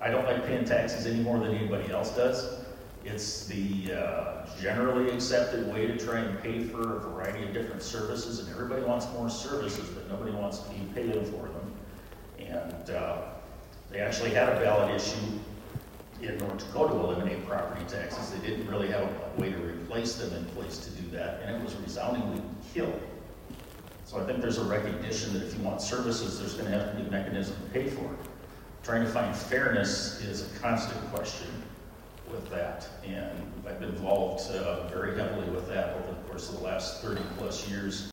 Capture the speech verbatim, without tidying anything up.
I don't like paying taxes any more than anybody else does. It's the uh, generally accepted way to try and pay for a variety of different services, and everybody wants more services, but nobody wants to be paid for them. And uh, they actually had a ballot issue in North Dakota to eliminate property taxes. They didn't really have a way to replace them in place to do that, and it was resoundingly killed. So I think there's a recognition that if you want services, there's going to have to be a mechanism to pay for it. Trying to find fairness is a constant question with that, and I've been involved uh, very heavily with that over the course of the last thirty plus years.